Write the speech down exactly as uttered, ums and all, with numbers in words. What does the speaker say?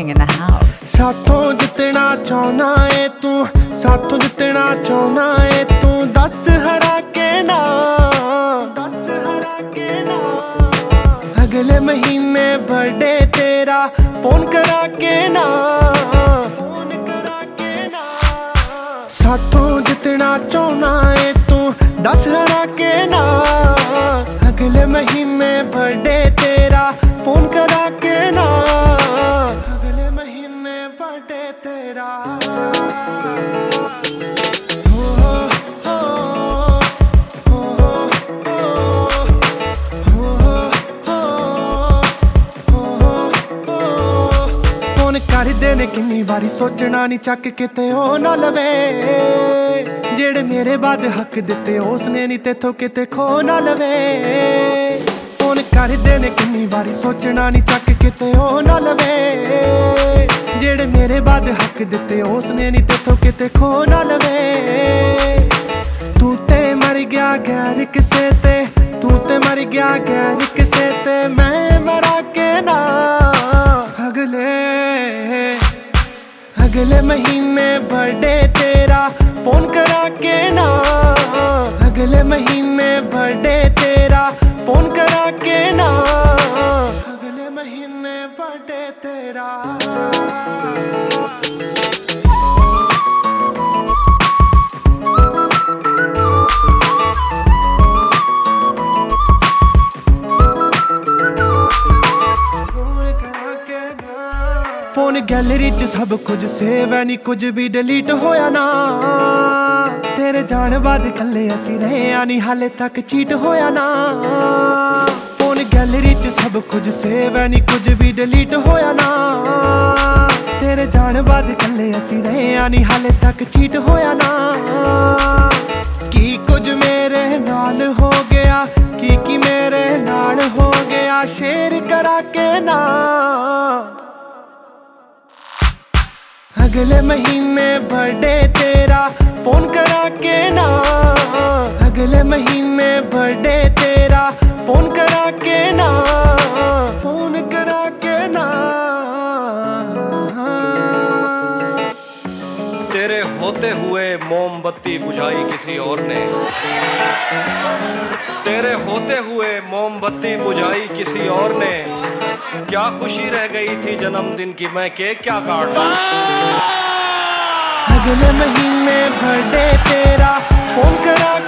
dancing in the house. साथों जितना चाहना है तू, साथों जितना चाहना है तू, दस हरा के ना, अगले महीने बर्थडे तेरा फोन करा के ना, साथों जितना चाहना है तू, दस हरा के ना, अगले महीने बर्थडे तेरा फोन करा के ना, अगले महीने बर्थडे तेरा। फोन कर देने किन्नी वारी सोचना नहीं, चक किते ओ ना लवे, जेड़े मेरे बाद हक दिते उसने नहीं तेथों किते खो ना लवे। फोन कर देने किन्नी वारी सोचना नहीं, चक किते ओ ना लवे, जेड़े मेरे बाद हक दिते उसने नहीं तेथों किते खो ना लवे। तू ते मर गया गैर किसे ते, तू ते मर गया गैर किसे ते, मैं मरा के ना, अगले अगले महीने बर्थडे तेरा फोन करा के ना, अगले महीने बर्थडे तेरा फोन करा के ना, अगले महीने बर्थडे तेरा। फोन गैलरी च सब कुछ सेव है, नहीं कुछ भी डिलीट होया ना, तेरे जाने बाद कल्ले असी रहे आनी, हाले तक चीट होया ना। फोन गैलरी च सब कुछ सेव है, नहीं कुछ भी डिलीट होया ना, तेरे जाने बाद कल्ले असी रहे आनी, हाले तक चीट होया ना। की कुछ मेरे नाल हो गया, की की मेरे नाल हो गया, शेयर करा के ना, अगले महीने बर्थडे तेरा फोन करा के ना, अगले महीने बर्थडे तेरा फोन करा के ना, फोन करा के ना। तेरे होते हुए मोमबत्ती बुझाई किसी और ने, तेरे होते हुए मोमबत्ती बुझाई किसी और ने, क्या खुशी रह गई थी जन्मदिन की, मैं केक क्या काटता। अगले महीने बर्थडे तेरा फोन करा